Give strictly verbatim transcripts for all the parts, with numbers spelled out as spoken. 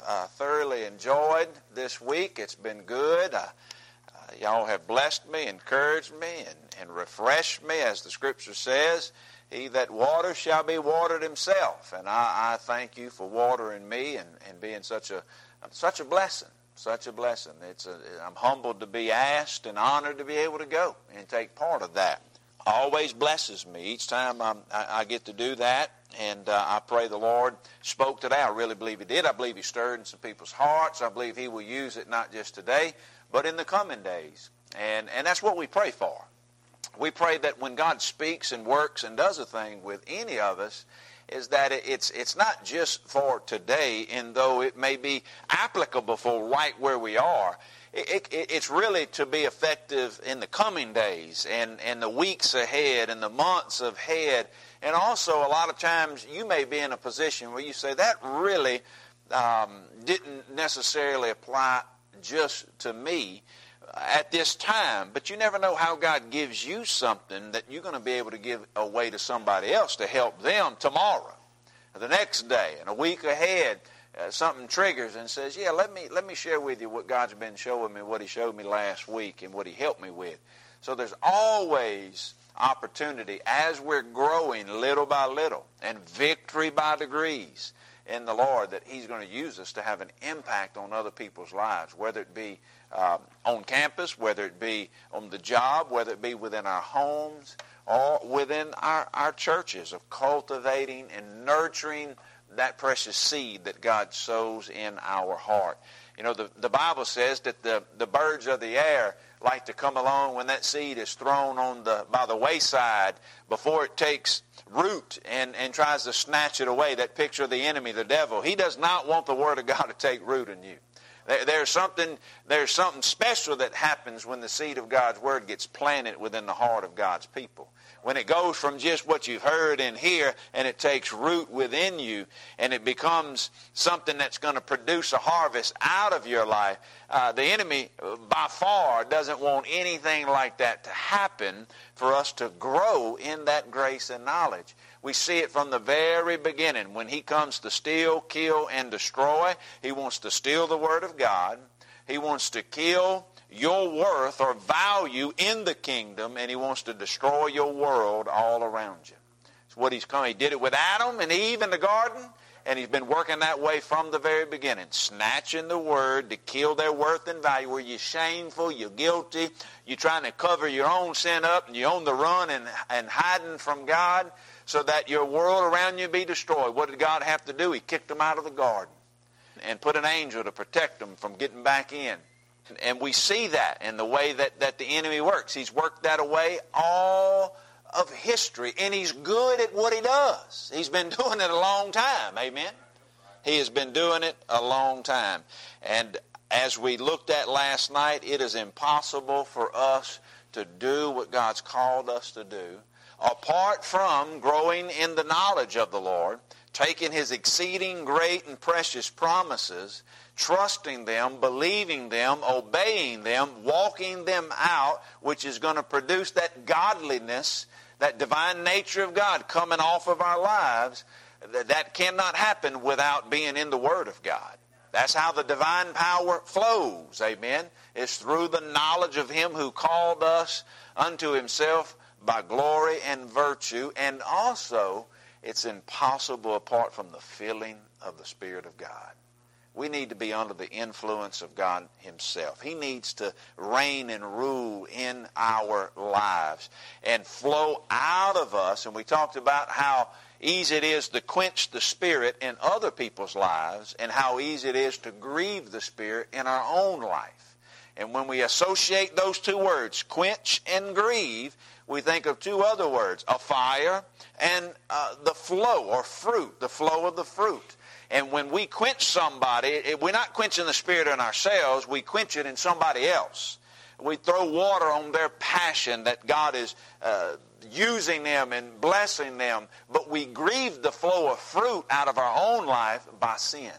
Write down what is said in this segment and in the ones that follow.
uh, thoroughly enjoyed this week. It's been good. Uh, uh, y'all have blessed me, encouraged me, and, and refreshed me, as the Scripture says. He that waters shall be watered himself. And I, I thank you for watering me and, and being such a such a blessing. Such a blessing. It's a, I'm humbled to be asked and honored to be able to go and take part of that. Always blesses me each time I'm, I, I get to do that, and uh, I pray the Lord spoke today. I really believe He did. I believe He stirred in some people's hearts. I believe He will use it not just today, but in the coming days. And, and that's what we pray for. We pray that when God speaks and works and does a thing with any of us, is that it's it's not just for today, and though it may be applicable for right where we are, it, it, it's really to be effective in the coming days and, and the weeks ahead and the months ahead. And also, a lot of times, you may be in a position where you say, that really um, didn't necessarily apply just to me at this time, but you never know how God gives you something that you're going to be able to give away to somebody else to help them tomorrow, the next day, and a week ahead. Uh, something triggers and says, yeah, let me let me share with you what God's been showing me, what He showed me last week, and what He helped me with. So there's always opportunity as we're growing little by little and victory by degrees in the Lord, that He's going to use us to have an impact on other people's lives, whether it be um, on campus, whether it be on the job, whether it be within our homes or within our, our churches, of cultivating and nurturing that precious seed that God sows in our heart. You know, the, the Bible says that the, the birds of the air like to come along when that seed is thrown on the by the wayside before it takes root and, and tries to snatch it away. That picture of the enemy, the devil. He does not want the Word of God to take root in you. There, there's something there's something special that happens when the seed of God's Word gets planted within the heart of God's people. When it goes from just what you've heard and hear, and it takes root within you, and it becomes something that's going to produce a harvest out of your life. Uh, the enemy, by far, doesn't want anything like that to happen for us to grow in that grace and knowledge. We see it from the very beginning. When he comes to steal, kill, and destroy, he wants to steal the Word of God. He wants to kill your worth or value in the kingdom, and he wants to destroy your world all around you. It's what he's come. He did it with Adam and Eve in the garden, and he's been working that way from the very beginning, snatching the Word to kill their worth and value. Where you're shameful, you're guilty, you're trying to cover your own sin up, and you're on the run and, and hiding from God so that your world around you be destroyed. What did God have to do? He kicked them out of the garden and put an angel to protect them from getting back in. And we see that in the way that, that the enemy works. He's worked that away all of history, and he's good at what he does. He's been doing it a long time, amen? He has been doing it a long time. And as we looked at last night, it is impossible for us to do what God's called us to do apart from growing in the knowledge of the Lord, taking His exceeding great and precious promises, trusting them, believing them, obeying them, walking them out, which is going to produce that godliness, that divine nature of God coming off of our lives. That cannot happen without being in the Word of God. That's how the divine power flows, amen. It's through the knowledge of Him who called us unto Himself by glory and virtue, and also it's impossible apart from the filling of the Spirit of God. We need to be under the influence of God Himself. He needs to reign and rule in our lives and flow out of us. And we talked about how easy it is to quench the Spirit in other people's lives and how easy it is to grieve the Spirit in our own life. And when we associate those two words, quench and grieve, we think of two other words, a fire and uh, the flow or fruit, the flow of the fruit. And when we quench somebody, we're not quenching the Spirit in ourselves, we quench it in somebody else. We throw water on their passion that God is uh, using them and blessing them, but we grieve the flow of fruit out of our own life by sin,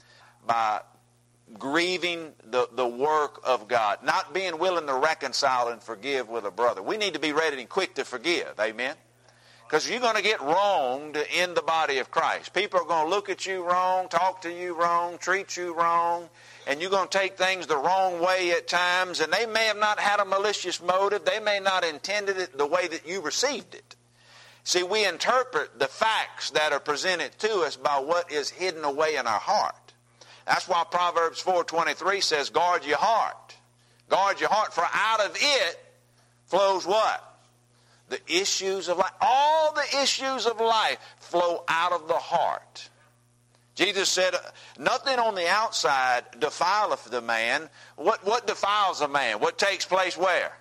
by grieving the, the work of God, not being willing to reconcile and forgive with a brother. We need to be ready and quick to forgive, amen? Because you're going to get wronged in the body of Christ. People are going to look at you wrong, talk to you wrong, treat you wrong, and you're going to take things the wrong way at times, and they may have not had a malicious motive. They may not have intended it the way that you received it. See, we interpret the facts that are presented to us by what is hidden away in our heart. That's why Proverbs four twenty-three says, guard your heart. Guard your heart, for out of it flows what? The issues of life. All the issues of life flow out of the heart. Jesus said, nothing on the outside defileth the man. What, what defiles a man? What takes place where?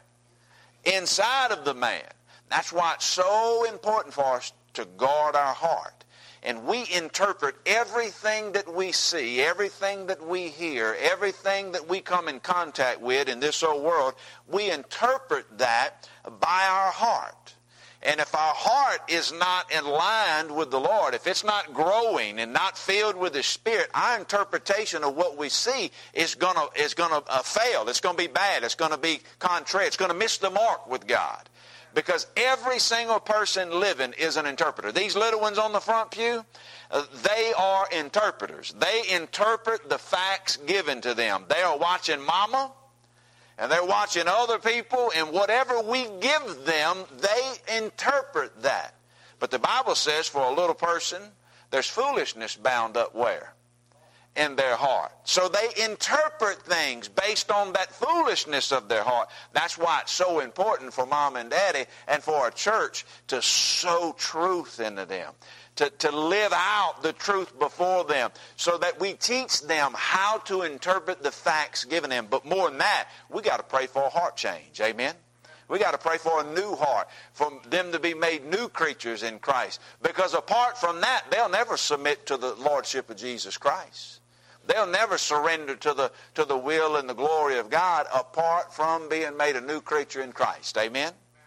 Inside of the man. That's why it's so important for us to guard our heart. And we interpret everything that we see, everything that we hear, everything that we come in contact with in this old world, we interpret that by our heart. And if our heart is not in line with the Lord, if it's not growing and not filled with the Spirit, our interpretation of what we see is going to is going to uh, fail. It's going to be bad. It's going to be contrary. It's going to miss the mark with God. Because every single person living is an interpreter. These little ones on the front pew, uh, they are interpreters. They interpret the facts given to them. They are watching mama, and they're watching other people, and whatever we give them, they interpret that. But the Bible says for a little person, there's foolishness bound up where? In their heart. So they interpret things based on that foolishness of their heart. That's why it's so important for mom and daddy and for a church to sow truth into them. To, to live out the truth before them so that we teach them how to interpret the facts given them. But more than that, we got to pray for a heart change. Amen? We got to pray for a new heart, for them to be made new creatures in Christ. Because apart from that, they'll never submit to the lordship of Jesus Christ. They'll never surrender to the to the will and the glory of God apart from being made a new creature in Christ. Amen?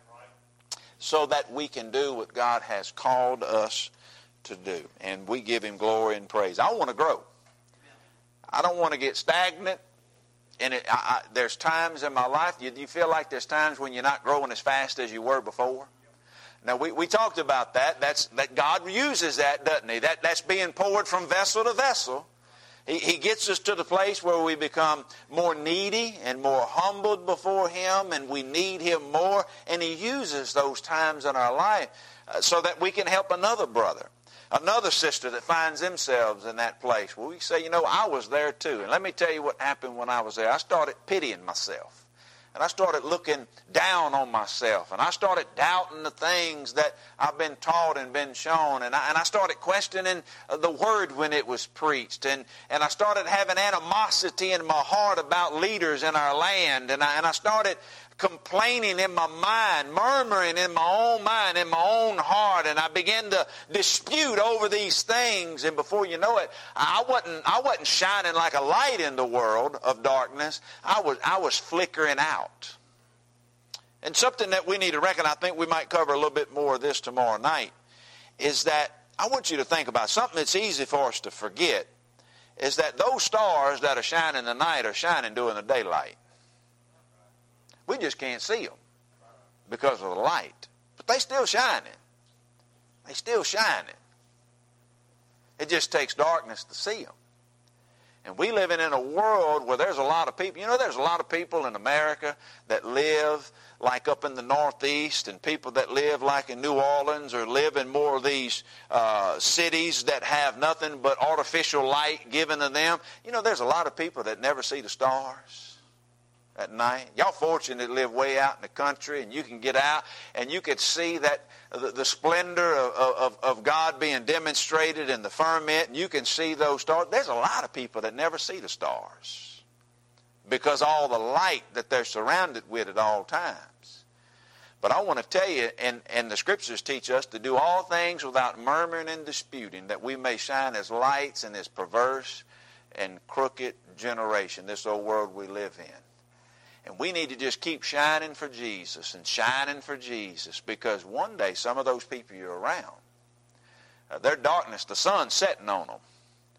So that we can do what God has called us to do. And we give Him glory and praise. I want to grow. I don't want to get stagnant. And it, I, I, there's times in my life, you, you feel like there's times when you're not growing as fast as you were before. Now, we, we talked about that. That's that God uses that, doesn't He? That, that's being poured from vessel to vessel. He, he gets us to the place where we become more needy and more humbled before Him, and we need Him more. And He uses those times in our life uh, so that we can help another brother, another sister that finds themselves in that place. Well, we say, you know, I was there too. And let me tell you what happened when I was there. I started pitying myself. And I started looking down on myself. And I started doubting the things that I've been taught and been shown. And I, and I started questioning the Word when it was preached. And, and I started having animosity in my heart about leaders in our land. And I, and I started complaining in my mind, murmuring in my own mind, in my own heart, and I began to dispute over these things. And before you know it, I wasn't I wasn't shining like a light in the world of darkness. I was I was flickering out. And something that we need to reckon, I think we might cover a little bit more of this tomorrow night, is that I want you to think about something that's easy for us to forget, is that those stars that are shining in the night are shining during the daylight. We just can't see them because of the light. But they still shining. They still shining. It just takes darkness to see them. And we living in a world where there's a lot of people. You know, there's a lot of people in America that live like up in the Northeast, and people that live like in New Orleans or live in more of these uh, cities that have nothing but artificial light given to them. You know, there's a lot of people that never see the stars at night. Y'all fortunate to live way out in the country, and you can get out and you could see that the, the splendor of, of, of God being demonstrated in the firmament, and you can see those stars. There's a lot of people that never see the stars because all the light that they're surrounded with at all times. But I want to tell you, and, and the Scriptures teach us to do all things without murmuring and disputing, that we may shine as lights in this perverse and crooked generation, this old world we live in. And we need to just keep shining for Jesus and shining for Jesus, because one day some of those people you're around, uh, their darkness, the sun's setting on them.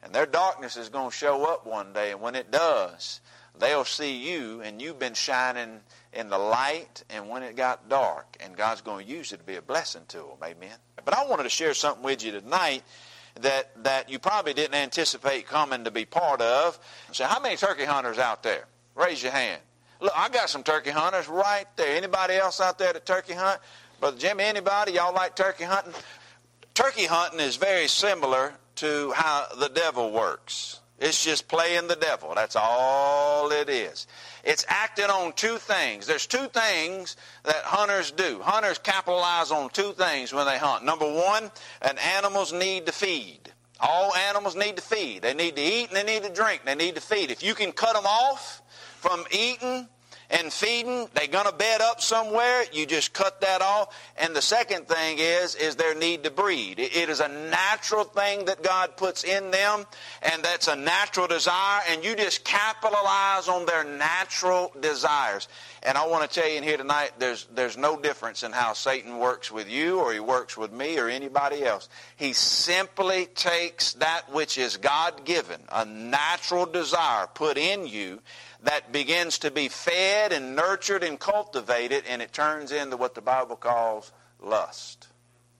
And their darkness is going to show up one day, and when it does, they'll see you, and you've been shining in the light, and when it got dark, and God's going to use it to be a blessing to them. Amen. But I wanted to share something with you tonight that, that you probably didn't anticipate coming to be part of. So how many turkey hunters out there? Raise your hand. Look, I got some turkey hunters right there. Anybody else out there that turkey hunt? Brother Jimmy, anybody? Y'all like turkey hunting? Turkey hunting is very similar to how the devil works. It's just playing the devil. That's all it is. It's acting on two things. There's two things that hunters do. Hunters capitalize on two things when they hunt. Number one, an animals need to feed. All animals need to feed. They need to eat and they need to drink. They need to feed. If you can cut them off from eating and feeding, they're going to bed up somewhere. You just cut that off. And the second thing is, is their need to breed. It is a natural thing that God puts in them, and that's a natural desire, and you just capitalize on their natural desires. And I want to tell you in here tonight, there's, there's no difference in how Satan works with you, or he works with me, or anybody else. He simply takes that which is God-given, a natural desire put in you, that begins to be fed and nurtured and cultivated, and it turns into what the Bible calls lust.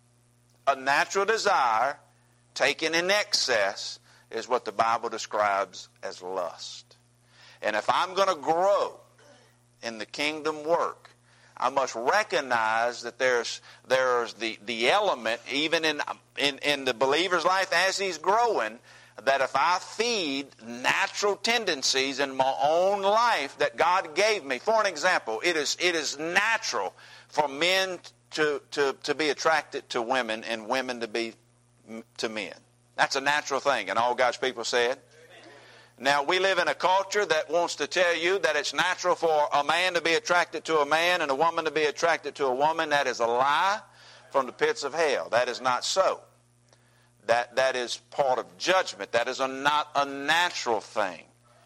A natural desire taken in excess is what the Bible describes as lust. And if I'm going to grow in the kingdom work, I must recognize that there's there's the, the element, even in, in, in the believer's life as he's growing, that if I feed natural tendencies in my own life that God gave me. For an example, it is it is natural for men to, to, to be attracted to women and women to be to men. That's a natural thing. And all God's people said. Now, we live in a culture that wants to tell you that it's natural for a man to be attracted to a man and a woman to be attracted to a woman. That is a lie from the pits of hell. That is not so. That, that is part of judgment. That is a, not a natural thing.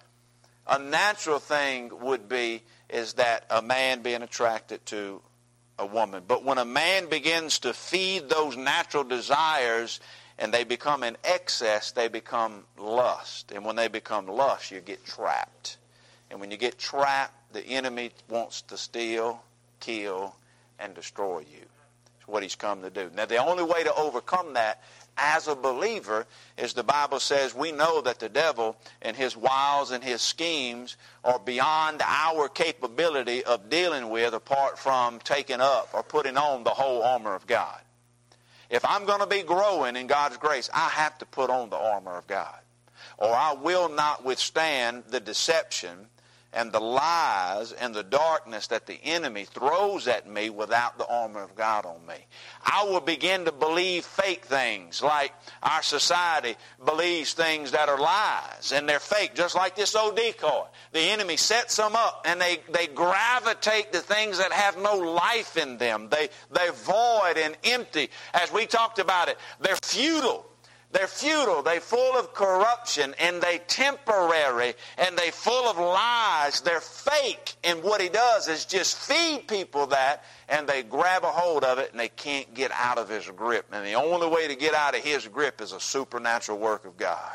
A natural thing would be is that a man being attracted to a woman. But when a man begins to feed those natural desires and they become in excess, they become lust. And when they become lust, you get trapped. And when you get trapped, the enemy wants to steal, kill, and destroy you. That's what he's come to do. Now, the only way to overcome that as a believer is the Bible says we know that the devil and his wiles and his schemes are beyond our capability of dealing with apart from taking up or putting on the whole armor of God. If I'm going to be growing in God's grace, I have to put on the armor of God, or I will not withstand the deception and the lies and the darkness that the enemy throws at me without the armor of God on me. I will begin to believe fake things, like our society believes things that are lies, and they're fake, just like this old decoy. The enemy sets them up, and they, they gravitate to things that have no life in them. They, they're void and empty. As we talked about it, they're futile. They're futile, they're full of corruption, and they're temporary, and they're full of lies. They're fake, and what he does is just feed people that, and they grab a hold of it, and they can't get out of his grip. And the only way to get out of his grip is a supernatural work of God.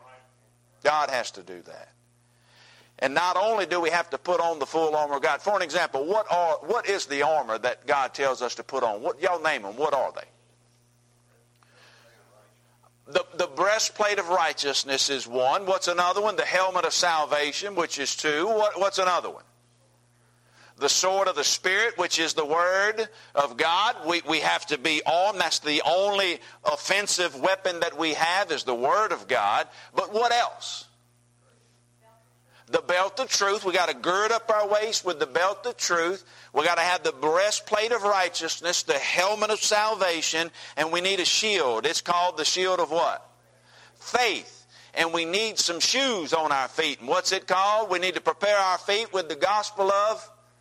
God has to do that. And not only do we have to put on the full armor of God. For an example, what are what is the armor that God tells us to put on? What, y'all name them. What are they? The, the breastplate of righteousness is one. What's another one? The helmet of salvation, which is two. What, what's another one? The sword of the Spirit, which is the Word of God. We, we have to be armed. That's the only offensive weapon that we have is the Word of God. But what else? The belt of truth. We got to gird up our waist with the belt of truth. We got to have the breastplate of righteousness, the helmet of salvation, and we need a shield. It's called the shield of what? Faith. And we need some shoes on our feet. And what's it called? We need to prepare our feet with the gospel of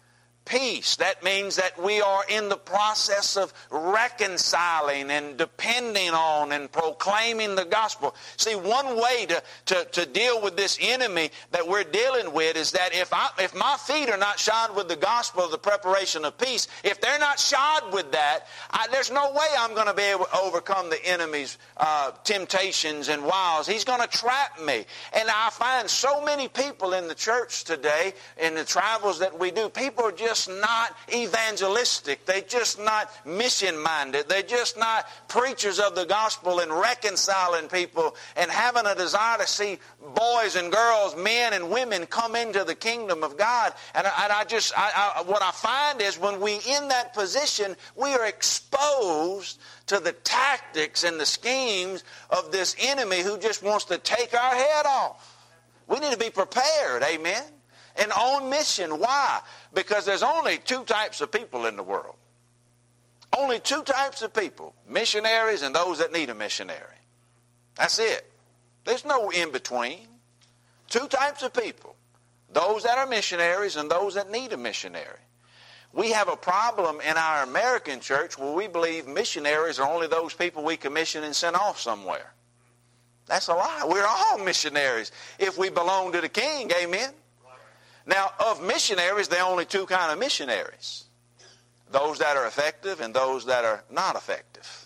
peace. That means that we are in the process of reconciling and depending on and proclaiming the gospel. See, one way to, to, to deal with this enemy that we're dealing with is that if I, if my feet are not shod with the gospel of the preparation of peace, if they're not shod with that, I, there's no way I'm going to be able to overcome the enemy's uh, temptations and wiles. He's going to trap me. And I find so many people in the church today, in the travels that we do, people are just not evangelistic. They're just not mission-minded. They're just not preachers of the gospel and reconciling people and having a desire to see boys and girls, men and women come into the kingdom of God. And I, and I just, I, I, what I find is when we in that position, we are exposed to the tactics and the schemes of this enemy who just wants to take our head off. We need to be prepared, amen, and on mission. Why? Because there's only two types of people in the world. Only two types of people, missionaries and those that need a missionary. That's it. There's no in between. Two types of people, those that are missionaries and those that need a missionary. We have a problem in our American church where we believe missionaries are only those people we commission and send off somewhere. That's a lie. We're all missionaries if we belong to the King, amen? Now, of missionaries, there are only two kinds of missionaries. Those that are effective and those that are not effective.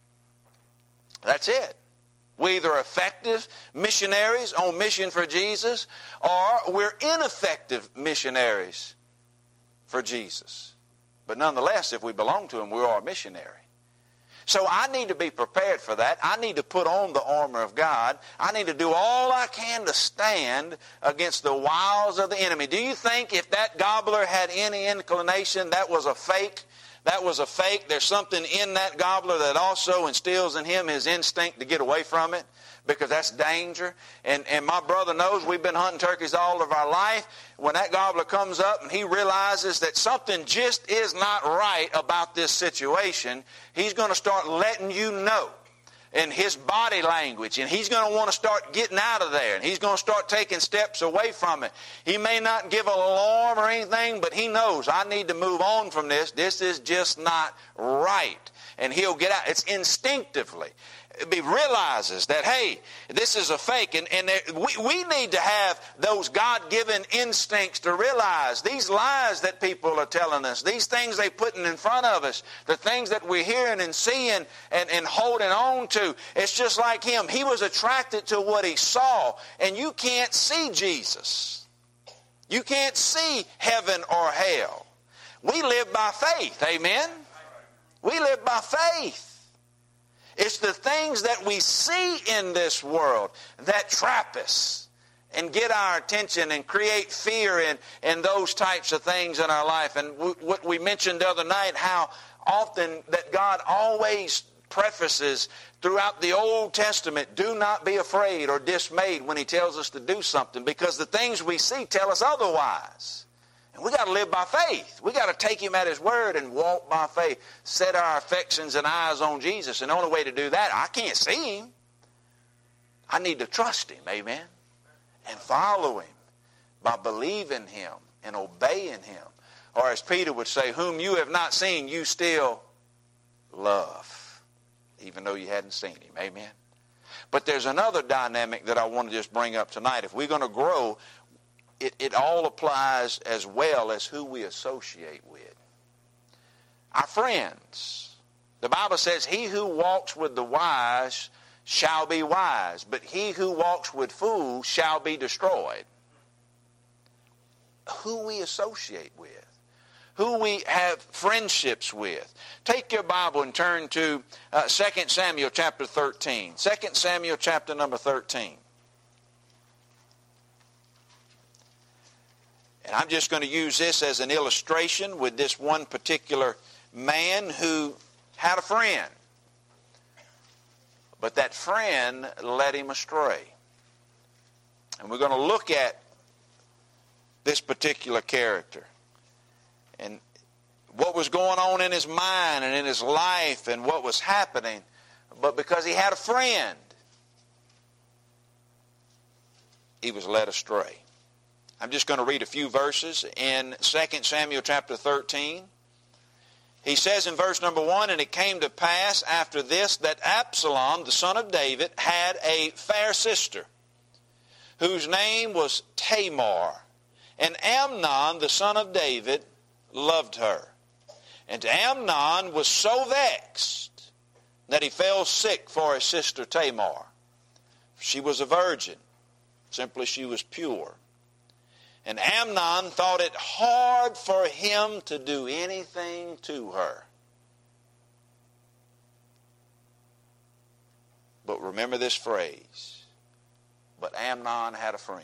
That's it. We're either effective missionaries on mission for Jesus, or we're ineffective missionaries for Jesus. But nonetheless, if we belong to Him, we are a missionary. So I need to be prepared for that. I need to put on the armor of God. I need to do all I can to stand against the wiles of the enemy. Do you think if that gobbler had any inclination that was a fake? That was a fake. There's something in that gobbler that also instills in him his instinct to get away from it, because that's danger. And, and my brother knows we've been hunting turkeys all of our life. When that gobbler comes up and he realizes that something just is not right about this situation, he's going to start letting you know in his body language, and he's going to want to start getting out of there, and he's going to start taking steps away from it. He may not give an alarm or anything, but he knows, I need to move on from this. This is just not right. And he'll get out. It's instinctively. He realizes that, hey, this is a fake. And, and there, we, we need to have those God-given instincts to realize these lies that people are telling us, these things they're putting in front of us, the things that we're hearing and seeing and, and holding on to. It's just like him. He was attracted to what he saw. And you can't see Jesus. You can't see heaven or hell. We live by faith. Amen? We live by faith. It's the things that we see in this world that trap us and get our attention and create fear and, and those types of things in our life. And w- what we mentioned the other night, how often that God always prefaces throughout the Old Testament, do not be afraid or dismayed when He tells us to do something, because the things we see tell us otherwise. We got to live by faith. We got to take Him at His word and walk by faith. Set our affections and eyes on Jesus. And the only way to do that, I can't see Him. I need to trust Him, amen, and follow Him by believing Him and obeying Him. Or as Peter would say, whom you have not seen, you still love, even though you hadn't seen Him, amen. But there's another dynamic that I want to just bring up tonight. If we're going to grow, It, it all applies as well as who we associate with. Our friends. The Bible says, he who walks with the wise shall be wise, but he who walks with fools shall be destroyed. Who we associate with. Who we have friendships with. Take your Bible and turn to uh, Second Samuel chapter thirteen. Second Samuel chapter number thirteen. And I'm just going to use this as an illustration with this one particular man who had a friend. But that friend led him astray. And we're going to look at this particular character and what was going on in his mind and in his life and what was happening. But because he had a friend, he was led astray. I'm just going to read a few verses in Second Samuel chapter thirteen. He says in verse number one, "And it came to pass after this that Absalom, the son of David, had a fair sister, whose name was Tamar. And Amnon, the son of David, loved her. And Amnon was so vexed that he fell sick for his sister Tamar. She was a virgin. Simply, she was pure. And Amnon thought it hard for him to do anything to her." But remember this phrase. But Amnon had a friend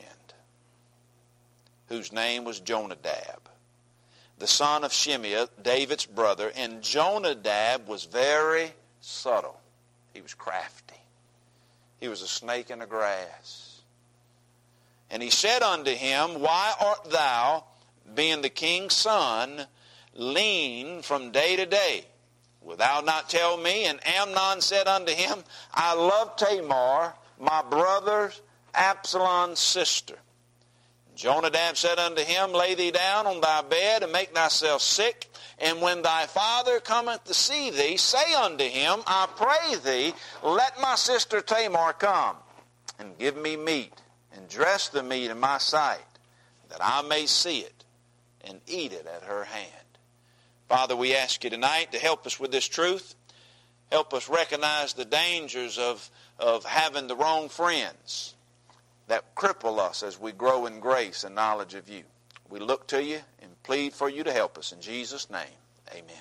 whose name was Jonadab, the son of Shimeah, David's brother. And Jonadab was very subtle. He was crafty. He was a snake in the grass. And he said unto him, "Why art thou, being the king's son, lean from day to day? Wilt thou not tell me?" And Amnon said unto him, "I love Tamar, my brother Absalom's sister." Jonadab said unto him, "Lay thee down on thy bed, and make thyself sick. And when thy father cometh to see thee, say unto him, I pray thee, let my sister Tamar come, and give me meat, and dress the meat in my sight, that I may see it, and eat it at her hand." Father, we ask you tonight to help us with this truth. Help us recognize the dangers of, of having the wrong friends that cripple us as we grow in grace and knowledge of you. We look to you and plead for you to help us. In Jesus' name, amen.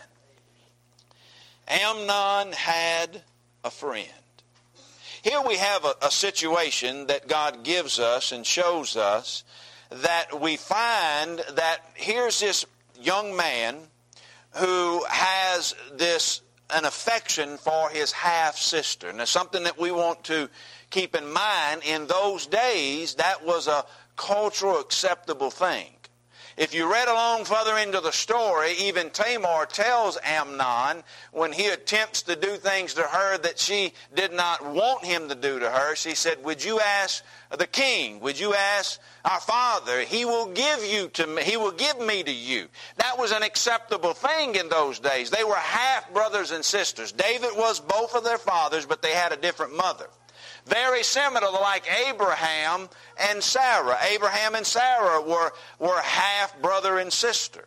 Amnon had a friend. Here we have a, a situation that God gives us and shows us that we find that here's this young man who has this an affection for his half-sister. And it's something that we want to keep in mind. In those days, that was a cultural acceptable thing. If you read along further into the story, even Tamar tells Amnon when he attempts to do things to her that she did not want him to do to her, she said, "Would you ask the king? Would you ask our father? He will give you to me. He will give me to you." That was an acceptable thing in those days. They were half brothers and sisters. David was both of their fathers, but they had a different mother. Very similar to like Abraham and Sarah. Abraham and Sarah were, were half brother and sister.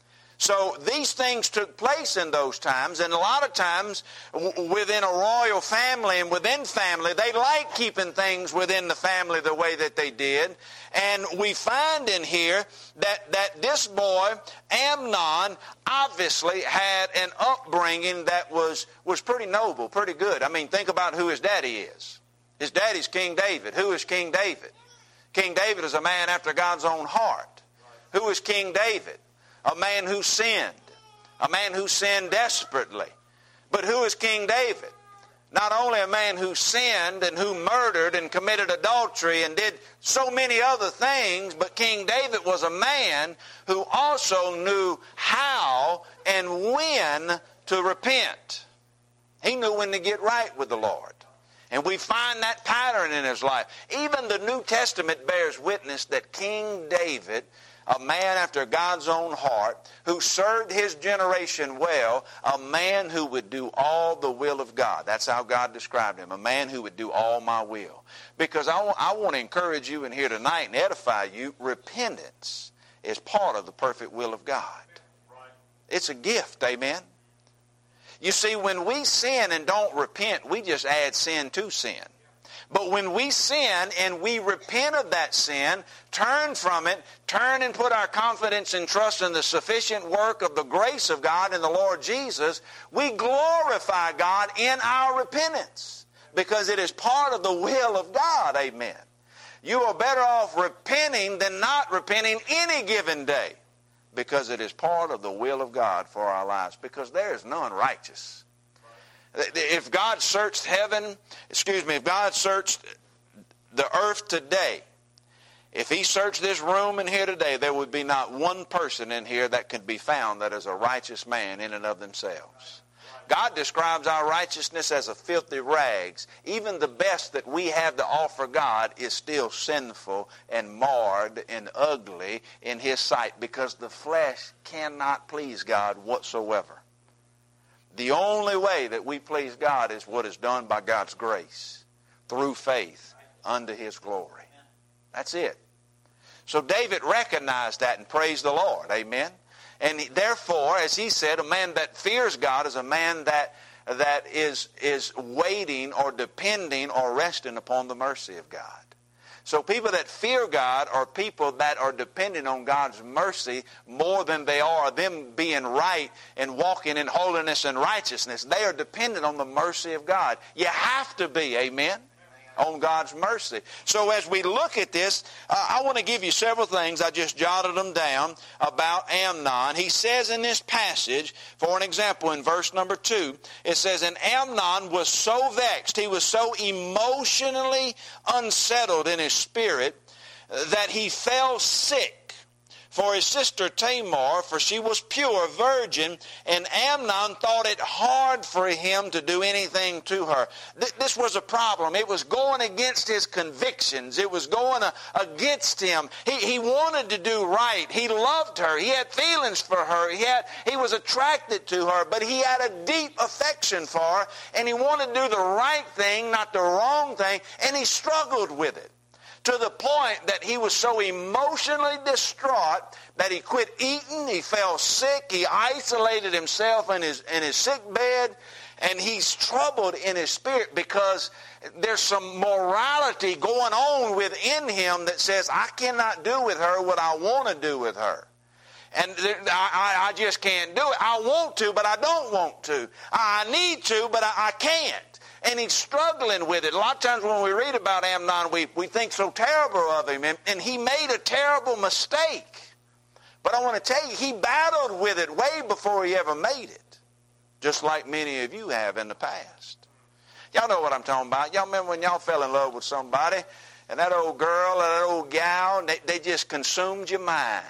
So these things took place in those times, and a lot of times w- within a royal family and within family, they liked keeping things within the family the way that they did. And we find in here that, that this boy, Amnon, obviously had an upbringing that was, was pretty noble, pretty good. I mean, think about who his daddy is. His daddy's King David. Who is King David? King David is a man after God's own heart. Who is King David? A man who sinned. A man who sinned desperately. But who is King David? Not only a man who sinned and who murdered and committed adultery and did so many other things, but King David was a man who also knew how and when to repent. He knew when to get right with the Lord. And we find that pattern in his life. Even the New Testament bears witness that King David, a man after God's own heart, who served his generation well, a man who would do all the will of God. That's how God described him, a man who would do all my will. Because I want, I want to encourage you in here tonight and edify you, repentance is part of the perfect will of God. It's a gift, amen? You see, when we sin and don't repent, we just add sin to sin. But when we sin and we repent of that sin, turn from it, turn and put our confidence and trust in the sufficient work of the grace of God in the Lord Jesus, we glorify God in our repentance because it is part of the will of God, amen. You are better off repenting than not repenting any given day, because it is part of the will of God for our lives, because there is none righteous. If God searched heaven, excuse me, if God searched the earth today, if he searched this room in here today, there would be not one person in here that could be found that is a righteous man in and of themselves. God describes our righteousness as a filthy rags. Even the best that we have to offer God is still sinful and marred and ugly in His sight, because the flesh cannot please God whatsoever. The only way that we please God is what is done by God's grace, through faith unto His glory. That's it. So David recognized that and praised the Lord. Amen. And therefore, as he said, a man that fears God is a man that that is is waiting or depending or resting upon the mercy of God. So people that fear God are people that are depending on God's mercy more than they are them being right and walking in holiness and righteousness. They are dependent on the mercy of God. You have to be, amen, on God's mercy. So as we look at this, uh, I want to give you several things. I just jotted them down about Amnon. He says in this passage, for an example, in verse number two, it says, and Amnon was so vexed, he was so emotionally unsettled in his spirit, that he fell sick for his sister Tamar, for she was pure, virgin, and Amnon thought it hard for him to do anything to her. Th- this was a problem. It was going against his convictions. It was going uh, against him. He, he wanted to do right. He loved her. He had feelings for her. He had he was attracted to her, but he had a deep affection for her, and he wanted to do the right thing, not the wrong thing, and he struggled with it, to the point that he was so emotionally distraught that he quit eating, he fell sick, he isolated himself in his, in his sick bed, and he's troubled in his spirit because there's some morality going on within him that says, I cannot do with her what I want to do with her. And I, I just can't do it. I want to, but I don't want to. I need to, but I, I can't. And he's struggling with it. A lot of times when we read about Amnon, we, we think so terrible of him. And, and he made a terrible mistake. But I want to tell you, he battled with it way before he ever made it. Just like many of you have in the past. Y'all know what I'm talking about. Y'all remember when y'all fell in love with somebody, and that old girl or that old gal, they, they just consumed your mind.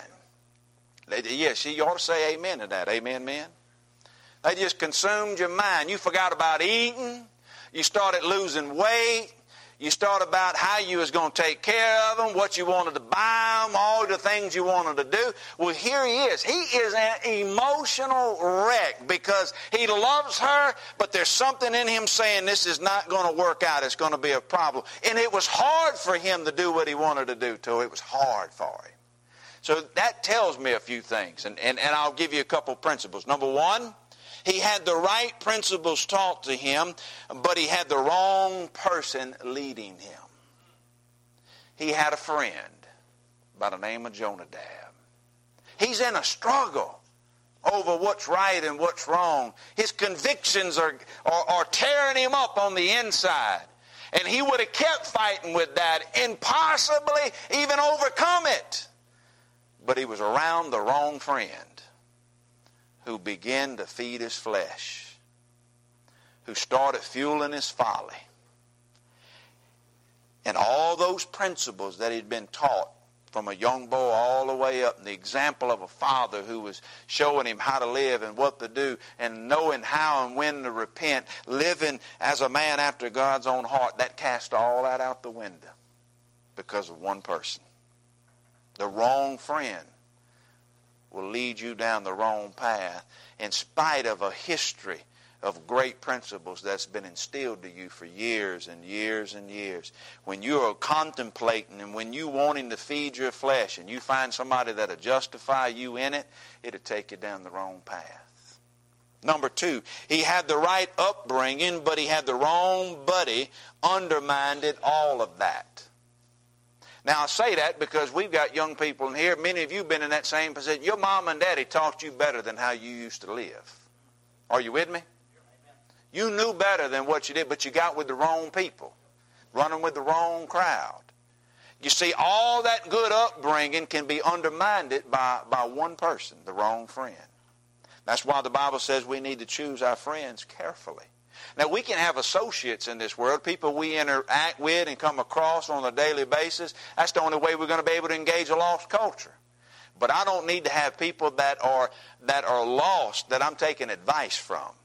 They, yes, you ought to say amen to that. Amen, men? They just consumed your mind. You forgot about eating. You started losing weight. You started about how you was going to take care of them, what you wanted to buy them, all the things you wanted to do. Well, here he is. He is an emotional wreck because he loves her, but there's something in him saying this is not going to work out. It's going to be a problem. And it was hard for him to do what he wanted to do to her. It was hard for him. So that tells me a few things, and, and, and I'll give you a couple principles. Number one, he had the right principles taught to him, but he had the wrong person leading him. He had a friend by the name of Jonadab. He's in a struggle over what's right and what's wrong. His convictions are, are, are tearing him up on the inside. And he would have kept fighting with that and possibly even overcome it. But he was around the wrong friend, who began to feed his flesh, who started fueling his folly. And all those principles that he'd been taught from a young boy all the way up, and the example of a father who was showing him how to live and what to do, and knowing how and when to repent, living as a man after God's own heart, that cast all that out the window because of one person. The wrong friend will lead you down the wrong path in spite of a history of great principles that's been instilled to you for years and years and years. When you are contemplating and when you wanting to feed your flesh and you find somebody that'll justify you in it, it'll take you down the wrong path. Number two, he had the right upbringing, but he had the wrong buddy, undermined all of that. Now, I say that because we've got young people in here. Many of you have been in that same position. Your mom and daddy taught you better than how you used to live. Are you with me? You knew better than what you did, but you got with the wrong people, running with the wrong crowd. You see, all that good upbringing can be undermined by, by one person, the wrong friend. That's why the Bible says we need to choose our friends carefully. Now, we can have associates in this world, people we interact with and come across on a daily basis. That's the only way we're going to be able to engage a lost culture. But I don't need to have people that are that are lost that I'm taking advice from.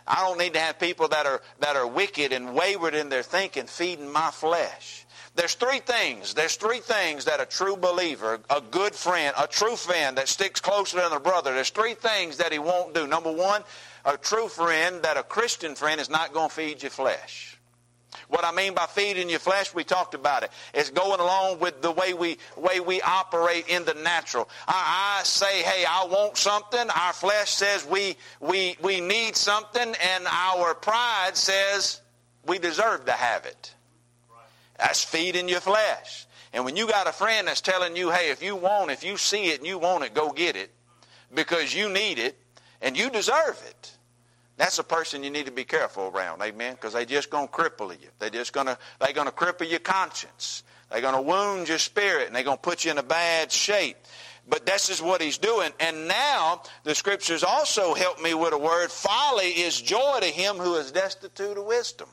I don't need to have people that are that are wicked and wayward in their thinking feeding my flesh. There's three things. There's three things that a true believer, a good friend, a true friend that sticks closer than a brother, there's three things that he won't do. Number one, a true friend, that a Christian friend is not going to feed your flesh. What I mean by feeding your flesh, we talked about it. It's going along with the way we way we operate in the natural. I, I say, hey, I want something. Our flesh says we we we need something, and our pride says we deserve to have it. That's feeding your flesh. And when you got a friend that's telling you, hey, if you want, if you see it and you want it, go get it because you need it and you deserve it. That's a person you need to be careful around, amen, because they're just going to cripple you. They're just going to they're going to cripple your conscience. They're going to wound your spirit, and they're going to put you in a bad shape. But this is what he's doing. And now the Scriptures also help me with a word. Folly is joy to him who is destitute of wisdom.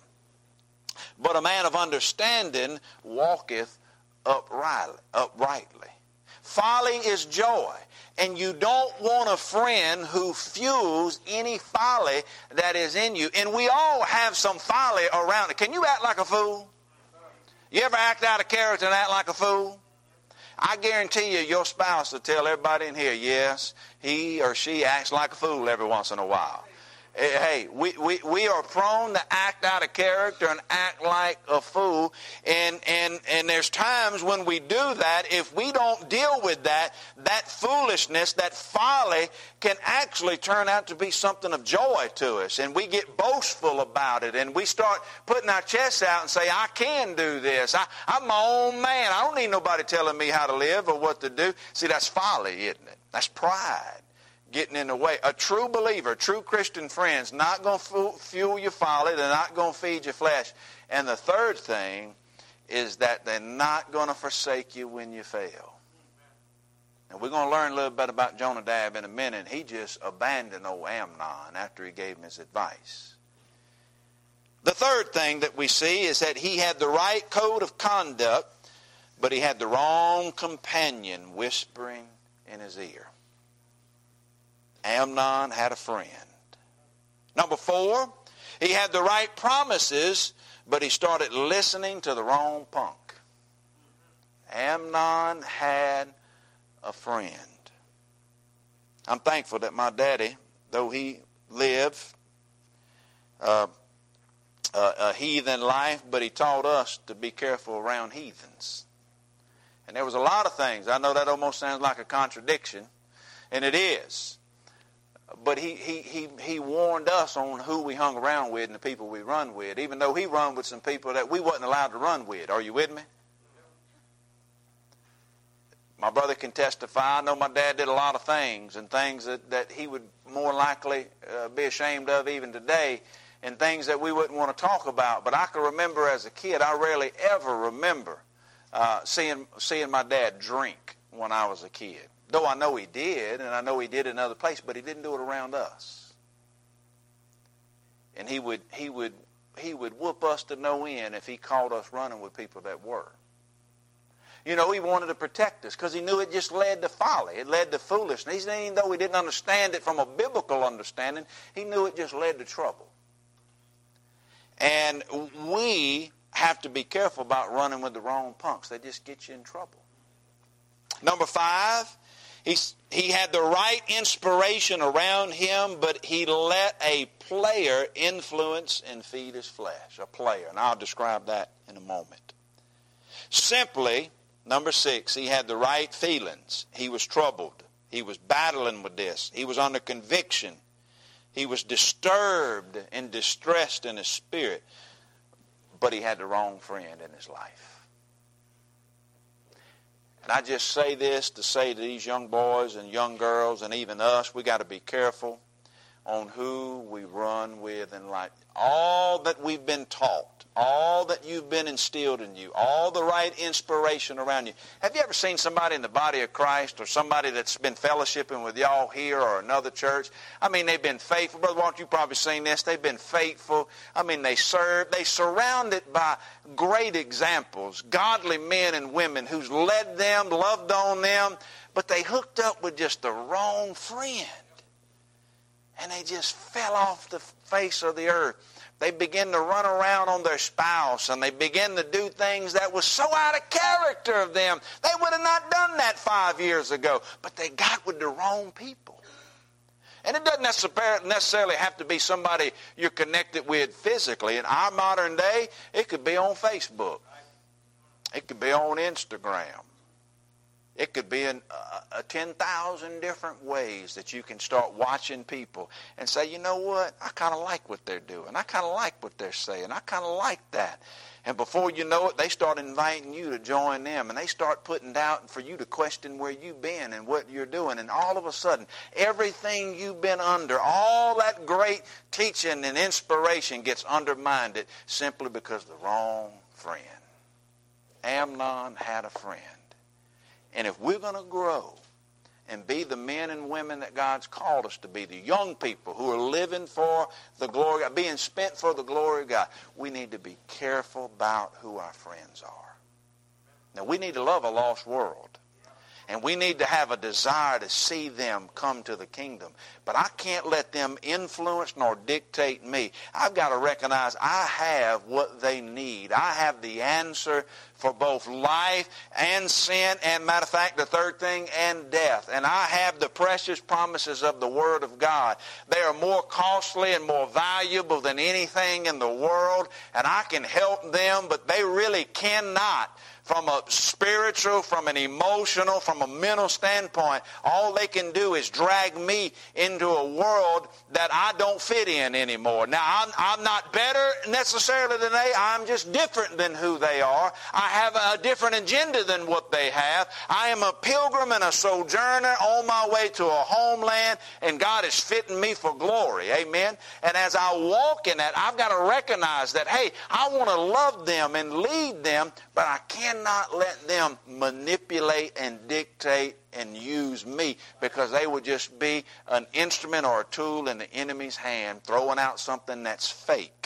But a man of understanding walketh uprightly. uprightly. Folly is joy. And you don't want a friend who fuels any folly that is in you. And we all have some folly around it. Can you act like a fool? You ever act out of character and act like a fool? I guarantee you your spouse will tell everybody in here, yes, he or she acts like a fool every once in a while. Hey, we, we, we are prone to act out of character and act like a fool. And, and, and there's times when we do that, if we don't deal with that, that foolishness, that folly can actually turn out to be something of joy to us. And we get boastful about it. And we start putting our chests out and say, I can do this. I, I'm my own man. I don't need nobody telling me how to live or what to do. See, that's folly, isn't it? That's pride getting in the way. A true believer, a true Christian friend's not going to fuel your folly. They're not going to feed your flesh. And the third thing is that they're not going to forsake you when you fail. And we're going to learn a little bit about Jonadab in a minute. He just abandoned old Amnon after he gave him his advice. The third thing that we see is that he had the right code of conduct, but he had the wrong companion whispering in his ear. Amnon had a friend. Number four, he had the right promises, but he started listening to the wrong punk. Amnon had a friend. I'm thankful that my daddy, though he lived uh, a, a heathen life, but he taught us to be careful around heathens. And there was a lot of things. I know that almost sounds like a contradiction, and it is. But he, he, he, he warned us on who we hung around with and the people we run with, even though he run with some people that we wasn't allowed to run with. Are you with me? My brother can testify. I know my dad did a lot of things, and things that, that he would more likely uh, be ashamed of even today, and things that we wouldn't want to talk about. But I can remember as a kid, I rarely ever remember uh, seeing, seeing my dad drink when I was a kid. Though I know he did, and I know he did in another place, but he didn't do it around us. And he would he would he would whoop us to no end if he caught us running with people that were. You know, he wanted to protect us because he knew it just led to folly. It led to foolishness. Even though he didn't understand it from a biblical understanding, he knew it just led to trouble. And we have to be careful about running with the wrong punks. They just get you in trouble. Number five, he, he had the right inspiration around him, but he let a player influence and feed his flesh. A player. And I'll describe that in a moment. Simply, number six, he had the right feelings. He was troubled. He was battling with this. He was under conviction. He was disturbed and distressed in his spirit. But he had the wrong friend in his life. And I just say this to say to these young boys and young girls and even us, we got to be careful on who we run with in life. All that we've been taught, all that you've been instilled in you, all the right inspiration around you. Have you ever seen somebody in the body of Christ or somebody that's been fellowshipping with y'all here or another church? I mean, they've been faithful. Brother Walter, you've probably seen this. They've been faithful. I mean, they serve. They surrounded by great examples, godly men and women who's led them, loved on them, but they hooked up with just the wrong friend. and they just fell off the face of the earth. They begin to run around on their spouse, and they begin to do things that was so out of character of them. They would have not done that five years ago, but they got with the wrong people. And it doesn't necessarily have to be somebody you're connected with physically. In our modern day, it could be on Facebook. It could be on Instagram. It could be in uh, uh, ten thousand different ways that you can start watching people and say, you know what, I kind of like what they're doing. I kind of like what they're saying. I kind of like that. And before you know it, they start inviting you to join them, and they start putting doubt for you to question where you've been and what you're doing. And all of a sudden, everything you've been under, all that great teaching and inspiration gets undermined simply because of the wrong friend. Amnon had a friend. And if we're going to grow and be the men and women that God's called us to be, the young people who are living for the glory of God, being spent for the glory of God, we need to be careful about who our friends are. Now, we need to love a lost world. And we need to have a desire to see them come to the kingdom. But I can't let them influence nor dictate me. I've got to recognize I have what they need. I have the answer for both life and sin, and matter of fact, the third thing, and death. And I have the precious promises of the Word of God. They are more costly and more valuable than anything in the world, and I can help them, but they really cannot. From a spiritual, from an emotional, from a mental standpoint, all they can do is drag me into a world that I don't fit in anymore. Now, I'm, I'm not better necessarily than they. I'm just different than who they are. I have a different agenda than what they have. I am a pilgrim and a sojourner on my way to a homeland, and God is fitting me for glory. Amen? And as I walk in that, I've got to recognize that, hey, I want to love them and lead them, but I can't not let them manipulate and dictate and use me, because they would just be an instrument or a tool in the enemy's hand throwing out something that's fake,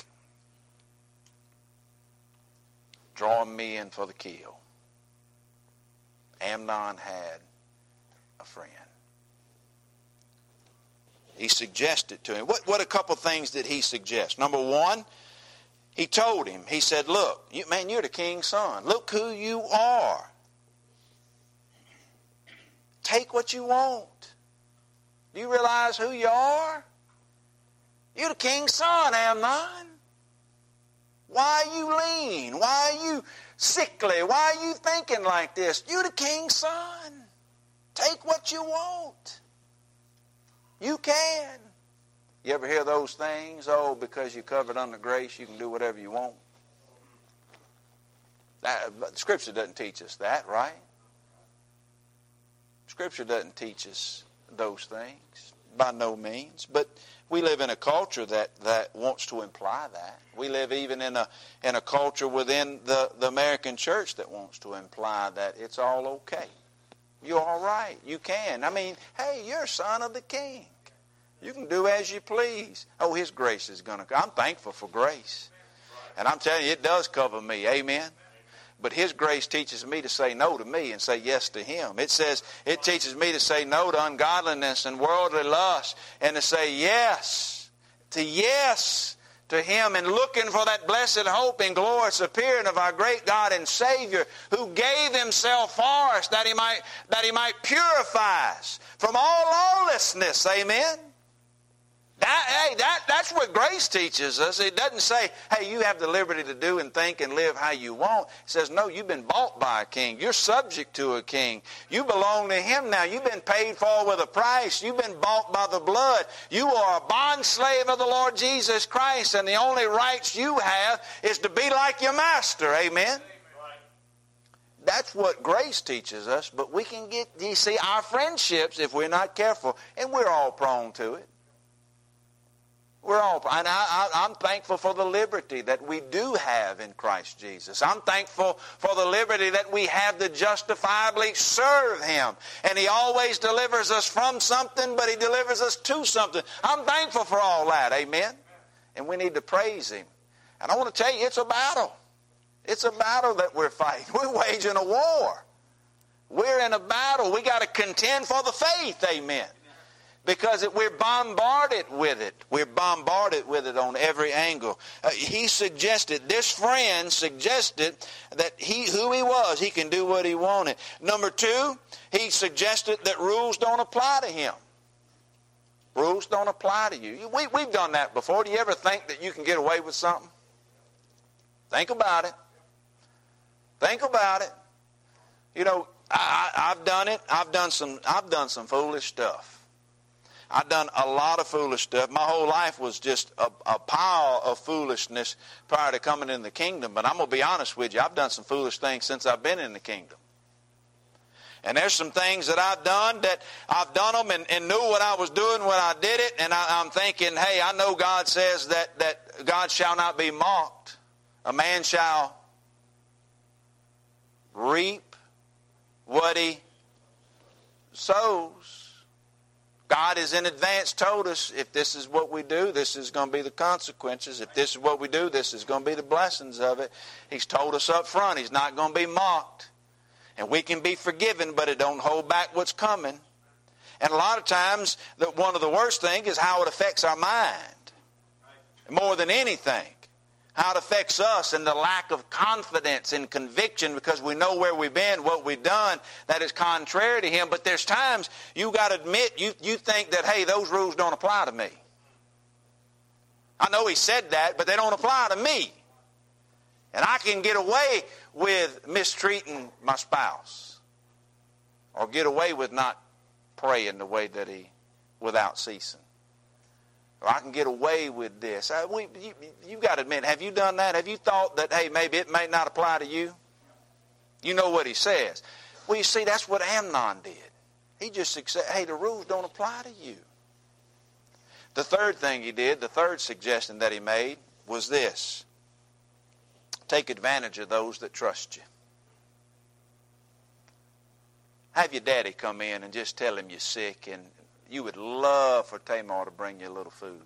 drawing me in for the kill. Amnon had a friend. He suggested to him. What, what a couple things did he suggest? Number one, he told him, he said, look, you, man, you're the king's son. Look who you are. Take what you want. Do you realize who you are? You're the king's son, Amnon. Why are you lean? Why are you sickly? Why are you thinking like this? You're the king's son. Take what you want. You can. You ever hear those things? Oh, because you're covered under grace, you can do whatever you want. That, but Scripture doesn't teach us that, right? Scripture doesn't teach us those things, by no means. But we live in a culture that, that wants to imply that. We live even in a in a culture within the, the American church that wants to imply that it's all okay. You're all right. You can. I mean, hey, you're a son of the king. You can do as you please. Oh, His grace is going to come. I'm thankful for grace. And I'm telling you, it does cover me. Amen. But His grace teaches me to say no to me and say yes to Him. It says, it teaches me to say no to ungodliness and worldly lust, and to say yes to yes to Him, and looking for that blessed hope and glorious appearing of our great God and Savior, who gave Himself for us that He might, that He might purify us from all lawlessness. Amen. That, hey, that, that's what grace teaches us. It doesn't say, hey, you have the liberty to do and think and live how you want. It says, no, you've been bought by a king. You're subject to a king. You belong to Him now. You've been paid for with a price. You've been bought by the blood. You are a bond slave of the Lord Jesus Christ, and the only rights you have is to be like your master. Amen? That's what grace teaches us. But we can get, you see, our friendships, if we're not careful, and we're all prone to it. We're all, and I, I, I'm thankful for the liberty that we do have in Christ Jesus. I'm thankful for the liberty that we have to justifiably serve Him. And He always delivers us from something, but He delivers us to something. I'm thankful for all that. Amen? And we need to praise Him. And I want to tell you, it's a battle. It's a battle that we're fighting. We're waging a war. We're in a battle. We got to contend for the faith. Amen. Because it, we're bombarded with it. We're bombarded with it on every angle. Uh, he suggested, this friend suggested that he, who he was, he can do what he wanted. Number two, he suggested that rules don't apply to him. Rules don't apply to you. We, we've done that before. Do you ever think that you can get away with something? Think about it. Think about it. You know, I, I, I've done it. I've done some. I've done some foolish stuff. I've done a lot of foolish stuff. My whole life was just a, a pile of foolishness prior to coming in the kingdom. But I'm going to be honest with you. I've done some foolish things since I've been in the kingdom. And there's some things that I've done that I've done them and, and knew what I was doing when I did it. And I, I'm thinking, hey, I know God says that, that God shall not be mocked. A man shall reap what he sows. God has in advance told us, if this is what we do, this is going to be the consequences. If this is what we do, this is going to be the blessings of it. He's told us up front, he's not going to be mocked. And we can be forgiven, but it don't hold back what's coming. And a lot of times, the, one of the worst things is how it affects our mind. More than anything. How it affects us and the lack of confidence and conviction because we know where we've been, what we've done, that is contrary to Him. But there's times you got to admit, you, you think that, hey, those rules don't apply to me. I know He said that, but they don't apply to me. And I can get away with mistreating my spouse. Or get away with not praying the way that He, without ceasing. Or I can get away with this. I, we, you, you've got to admit, have you done that? Have you thought that, hey, maybe it may not apply to you? You know what he says. Well, you see, that's what Amnon did. He just accepted, hey, the rules don't apply to you. The third thing he did, the third suggestion that he made was this. Take advantage of those that trust you. Have your daddy come in and just tell him you're sick and you would love for Tamar to bring you a little food.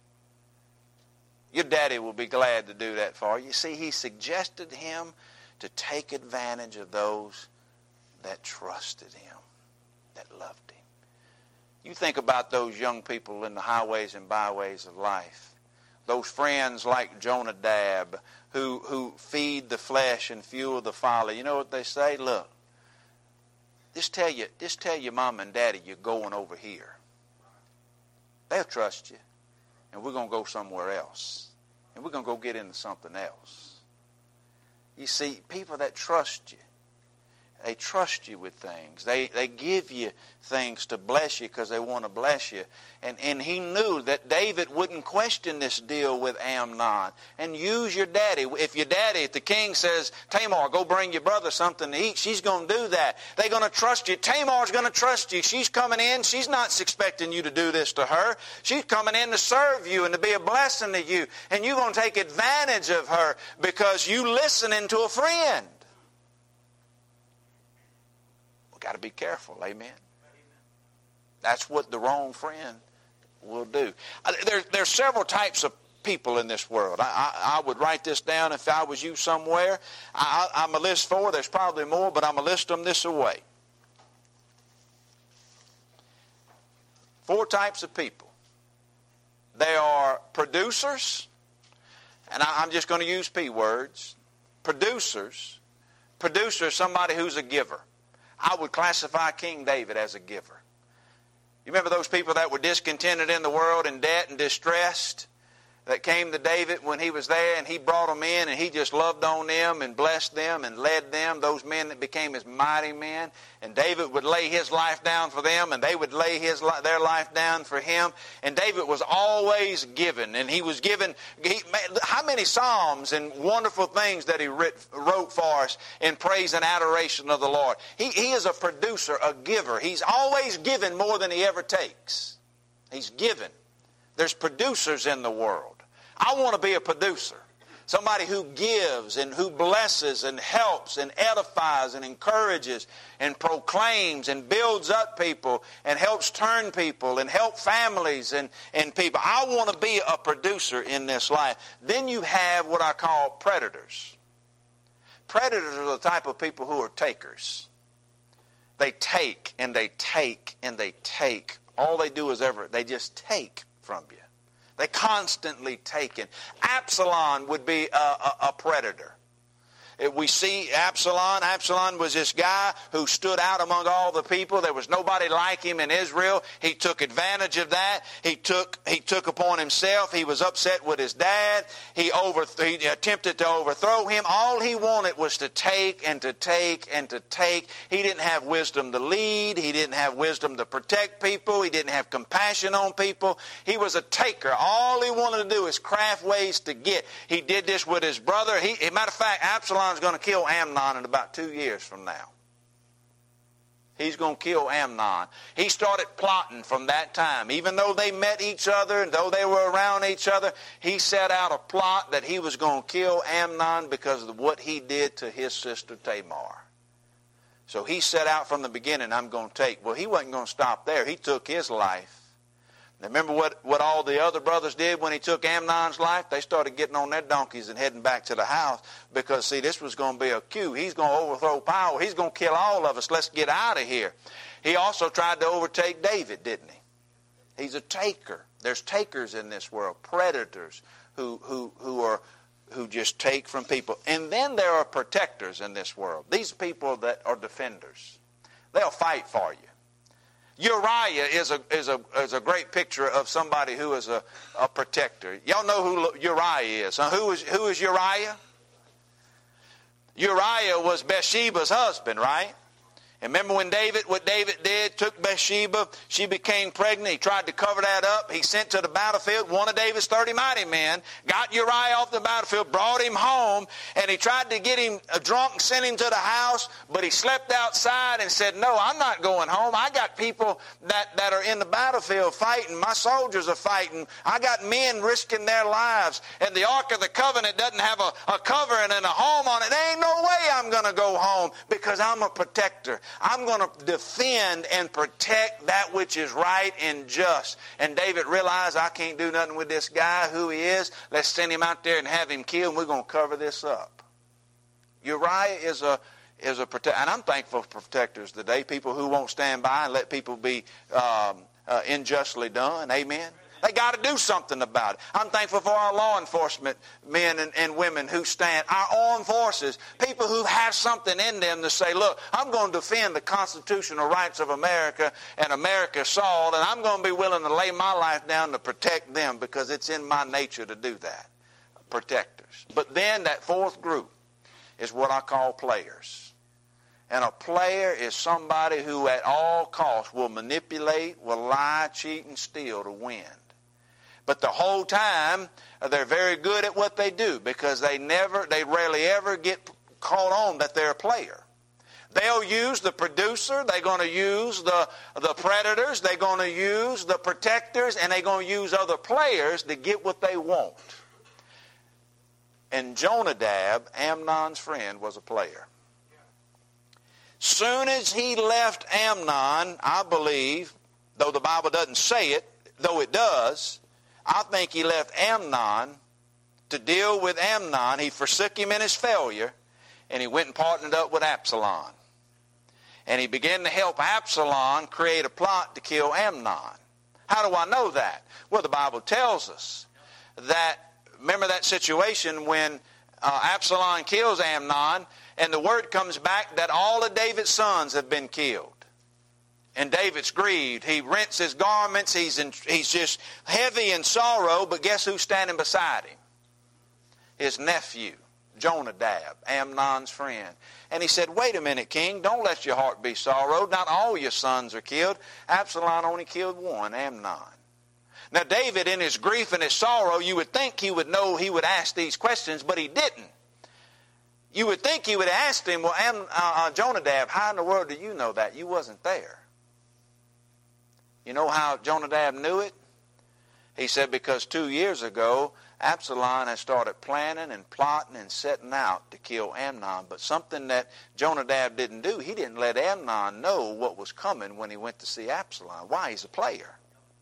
Your daddy will be glad to do that for you. You see, he suggested him to take advantage of those that trusted him, that loved him. You think about those young people in the highways and byways of life. Those friends like Jonadab who, who feed the flesh and fuel the folly. You know what they say? Look, just tell you, just tell your mom and daddy you're going over here. They'll trust you. And we're going to go somewhere else. And we're going to go get into something else. You see, people that trust you, they trust you with things. They they give you things to bless you because they want to bless you. And, and he knew that David wouldn't question this deal with Amnon. And use your daddy. If your daddy, if the king says, Tamar, go bring your brother something to eat, she's going to do that. They're going to trust you. Tamar's going to trust you. She's coming in. She's not expecting you to do this to her. She's coming in to serve you and to be a blessing to you. And you're going to take advantage of her because you listening to a friend. Got to be careful, amen? That's what the wrong friend will do. There, there are several types of people in this world. I, I, I would write this down if I was you somewhere. I, I'm going to list four. There's probably more, but I'm going to list them this way. Four types of people. They are producers, and I, I'm just going to use P words. Producers. Producer is somebody who's a giver. I would classify King David as a giver. You remember those people that were discontented in the world, in debt and distressed, that came to David when he was there, and he brought them in, and he just loved on them and blessed them and led them, those men that became his mighty men. And David would lay his life down for them, and they would lay his their life down for him. And David was always given, and he was given, he, how many psalms and wonderful things that he writ, wrote for us in praise and adoration of the Lord. He, he is a producer, a giver. He's always given more than he ever takes. He's given. There's producers in the world. I want to be a producer. Somebody who gives and who blesses and helps and edifies and encourages and proclaims and builds up people and helps turn people and help families and, and people. I want to be a producer in this life. Then you have what I call predators. Predators are the type of people who are takers. They take and they take and they take All they do is ever, they just take from you. They constantly take in. Absalom would be a, a, a predator. We see Absalom. Absalom was this guy who stood out among all the people. There was nobody like him in Israel. He took advantage of that. He took he took upon himself. He was upset with his dad. He over he attempted to overthrow him. All he wanted was to take and to take and to take. He didn't have wisdom to lead. He didn't have wisdom to protect people. He didn't have compassion on people. He was a taker. All he wanted to do is craft ways to get. He did this with his brother. He, as a matter of fact, Absalom is going to kill Amnon in about two years from now. He's going to kill Amnon. He started plotting from that time. Even though they met each other and though they were around each other, he set out a plot that he was going to kill Amnon because of what he did to his sister Tamar. So he set out from the beginning, I'm going to take. Well, he wasn't going to stop there. He took his life. Now, remember what, what all the other brothers did when he took Amnon's life? They started getting on their donkeys and heading back to the house because, see, this was going to be a cue. He's going to overthrow power. He's going to kill all of us. Let's get out of here. He also tried to overtake David, didn't he? He's a taker. There's takers in this world, predators who, who, who, are, who just take from people. And then there are protectors in this world. These people that are defenders. They'll fight for you. Uriah is a is a is a great picture of somebody who is a, a protector. Y'all know who Uriah is. Huh? Who is who is Uriah? Uriah was Bathsheba's husband, right? And remember when David, what David did, took Bathsheba, she became pregnant. He tried to cover that up. He sent to the battlefield one of David's thirty mighty men, got Uriah off the battlefield, brought him home, and he tried to get him drunk and send him to the house, but he slept outside and said, no, I'm not going home. I got people that, that are in the battlefield fighting. My soldiers are fighting. I got men risking their lives, and the Ark of the Covenant doesn't have a, a covering and a home on it. There ain't no way I'm going to go home because I'm a protector. I'm going to defend and protect that which is right and just. And David realized, I can't do nothing with this guy, who he is. Let's send him out there and have him killed, and we're going to cover this up. Uriah is a is a protector. And I'm thankful for protectors today, people who won't stand by and let people be um, uh, unjustly done. Amen. They got to do something about it. I'm thankful for our law enforcement men and, and women who stand, our armed forces, people who have something in them to say, look, I'm going to defend the constitutional rights of America and America's soil, and I'm going to be willing to lay my life down to protect them because it's in my nature to do that. Protectors. But then that fourth group is what I call players. And a player is somebody who at all costs will manipulate, will lie, cheat, and steal to win. But the whole time, they're very good at what they do because they never, they rarely ever get caught on that they're a player. They'll use the producer, they're going to use the, the predators, they're going to use the protectors, and they're going to use other players to get what they want. And Jonadab, Amnon's friend, was a player. Soon as he left Amnon, I believe, though the Bible doesn't say it, though it does, I think he left Amnon to deal with Amnon. He forsook him in his failure, and he went and partnered up with Absalom. And he began to help Absalom create a plot to kill Amnon. How do I know that? Well, the Bible tells us that, remember that situation when uh, Absalom kills Amnon, and the word comes back that all of David's sons have been killed. And David's grieved. He rents his garments. He's in, he's just heavy in sorrow. But guess who's standing beside him? His nephew, Jonadab, Amnon's friend. And he said, wait a minute, king. Don't let your heart be sorrowed. Not all your sons are killed. Absalom only killed one, Amnon. Now David, in his grief and his sorrow, you would think he would know he would ask these questions, but he didn't. You would think he would have asked him, well, Am, uh, uh, Jonadab, how in the world do you know that? You wasn't there. You know how Jonadab knew it? He said because two years ago, Absalom had started planning and plotting and setting out to kill Amnon. But something that Jonadab didn't do, he didn't let Amnon know what was coming when he went to see Absalom. Why? He's a player.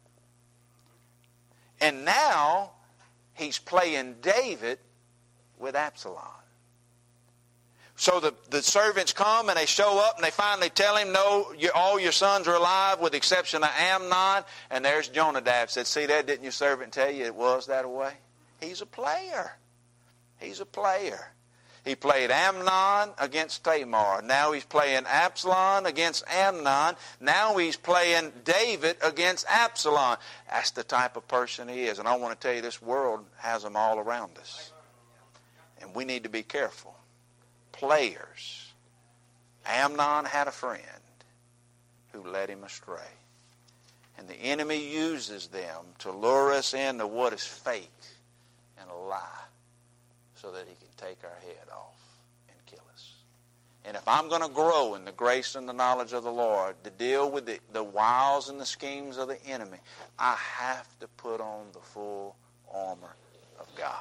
And now he's playing David with Absalom. So the, the servants come and they show up and they finally tell him, no, you, all your sons are alive with the exception of Amnon. And there's Jonadab said, see that, didn't your servant tell you it was that way? He's a player. He's a player. He played Amnon against Tamar. Now he's playing Absalom against Amnon. Now he's playing David against Absalom. That's the type of person he is. And I want to tell you, this world has them all around us. And we need to be careful. Players. Amnon had a friend who led him astray. And the enemy uses them to lure us into what is fake and a lie, so that he can take our head off and kill us. And if I'm going to grow in the grace and the knowledge of the Lord to deal with the, the wiles and the schemes of the enemy, I have to put on the full armor of God.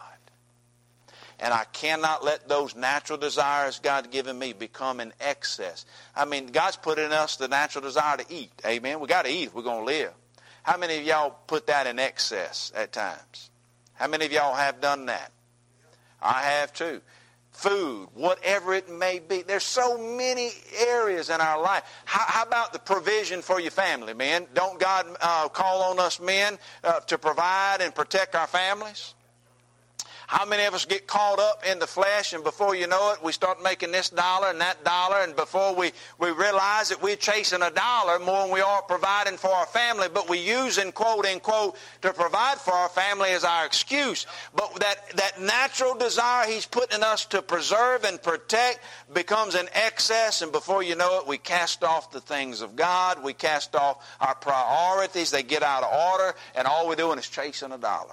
And I cannot let those natural desires God's given me become in excess. I mean, God's put in us the natural desire to eat. Amen? We got to eat if we're going to live. How many of y'all put that in excess at times? How many of y'all have done that? I have too. Food, whatever it may be. There's so many areas in our life. How, how about the provision for your family, men? Don't God uh, call on us men uh, to provide and protect our families? How many of us get caught up in the flesh, and before you know it, we start making this dollar and that dollar, and before we, we realize that we're chasing a dollar more than we are providing for our family, but we using, quote, unquote, to provide for our family as our excuse. But that, that natural desire He's put in us to preserve and protect becomes an excess, and before you know it, we cast off the things of God, we cast off our priorities, they get out of order, and all we're doing is chasing a dollar.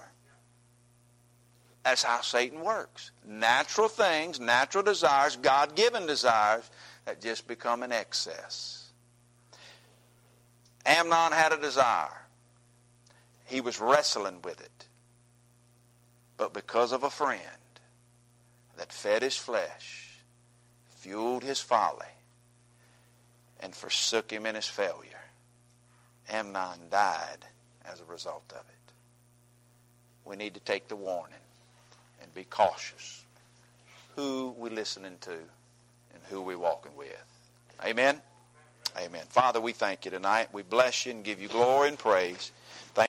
That's how Satan works. Natural things, natural desires, God-given desires that just become an excess. Amnon had a desire. He was wrestling with it. But because of a friend that fed his flesh, fueled his folly, and forsook him in his failure, Amnon died as a result of it. We need to take the warning and be cautious who we're listening to and who we're walking with. Amen? Amen. Father, we thank you tonight. We bless you and give you glory and praise. Thank